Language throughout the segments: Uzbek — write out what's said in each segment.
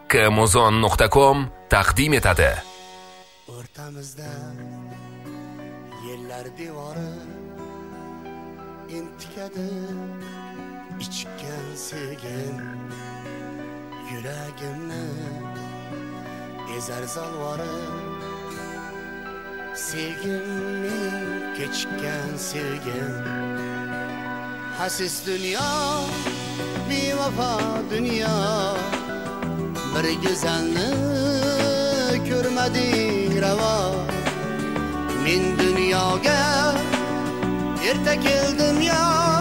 hakkimuzon.com taqdim etadi. O'rtamizda yellar devori intikadi, ichgan sevgim yuragimni ezar zalvori. Sevgimning kechgan sevgim, hasis dunyo, bevafo dunyo. Bir go'zalni ko'rmading ravo. Men dunyoga erta keldim yo.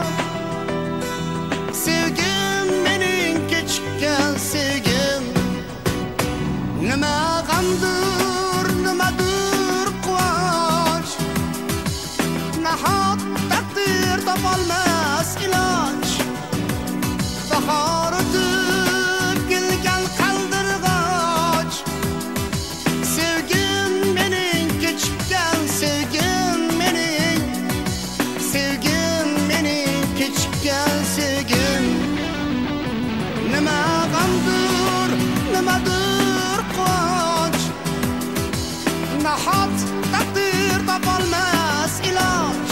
Sevgim mening kechgan sevgim, nima g'amdir, nimadir quvonch. Nahot taqdir topolmas iloj. Bahor o'tib kelgan qaldirg'och. Sevgim mening kechgan sevgim, mening sevgim, mening kechgan sevgim. Nima g'amdir, nimadir quvonch. Nahot taqdir topolmas iloj.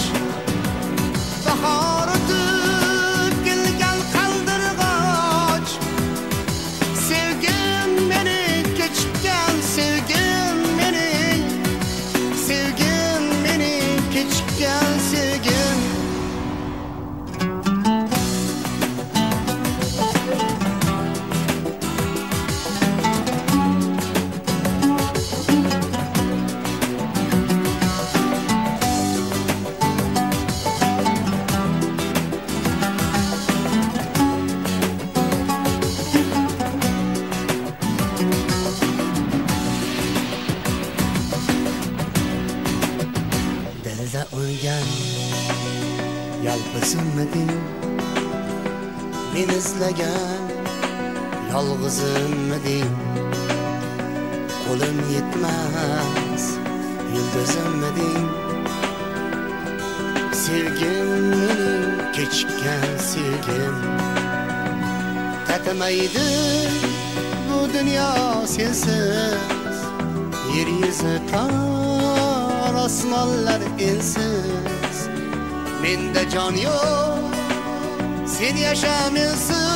Bahor o'tib kelgan qaldirg'och. Sevgim mening kechgan sevgim, mening sevgim, mening kechgan sevgim. Dilda o'lgan yalpizimding, men izlagan yolg'izimding. Qo'lim yetmas yulduzimding. Sevgim mening kechgan sevgim, tatimaydi bu dunyo sensiz. Yer yuzi tor, osmonlar ensiz. Menda jon yo'q, sen yasha mensiz.